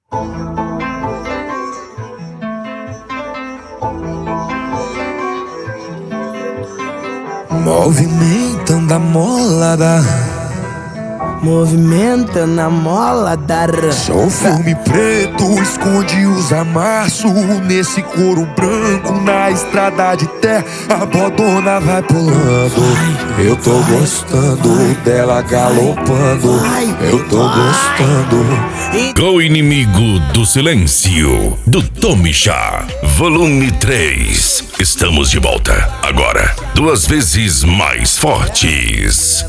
Movimentando a molada, movimentando a molada. sou um filme preto, esconde os amassos nesse couro branco, na estrada de terra, a bodona vai pulando. Eu tô gostando dela galopando, eu tô gostando. Com o inimigo do silêncio, do Tomicha, volume 3. Estamos de volta, agora 2 vezes mais fortes.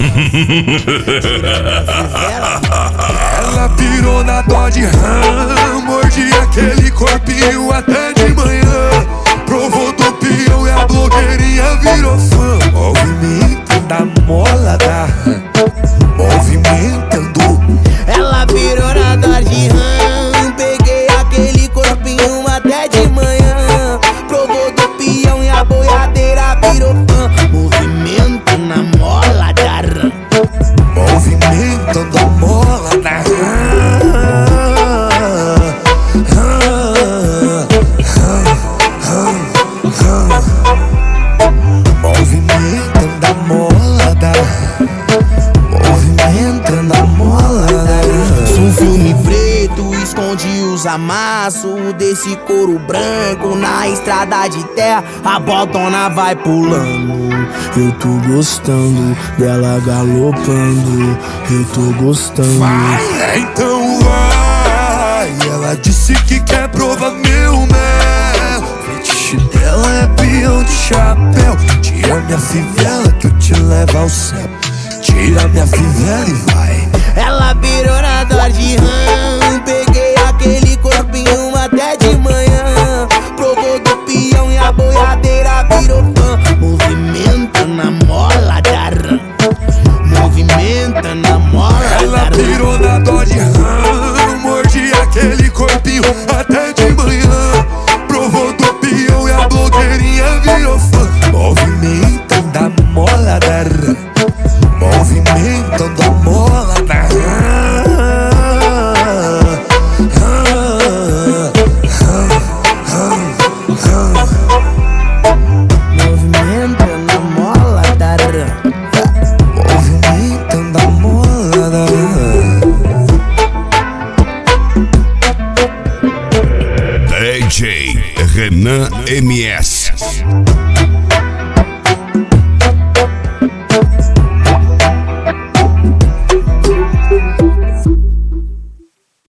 Ela pirou na Dodge Ram, mordi aquele corpinho até de manhã. Provou do peão e a blogueirinha virou fã. Movimentando a molada, movimentando. Ela virou na Dodge Ram, peguei aquele corpinho até de manhã. Provou do peão e a boiadeira virou fã. Movimento na molada, movimentando a molada. Movimentando a molada, movimentando a molada. Sou um filme preto, esconde os amassos desse couro branco, na estrada de terra, a bodona vai pulando. Eu tô gostando dela galopando, eu tô gostando. Vai, então vai. Ela disse que quer provar meu mel. Fetiche dela é peão de chapéu. Tira minha fivela que eu te levo ao céu. Tira minha fivela e vai. Ela virou na Dodge Ram, peguei aquele corpinho até de manhã. Provou do peão e a boiadeira virou fã. Movimenta na molada, movimenta na molada. Ela pirou na Dodge Ram, mordi aquele corpinho até de manhã. Provou do peão e a blogueirinha virou fã. Movimentando a molada, movimentando a molada. Movimentando a molada, Movimentando a molada. DJ Renan MS.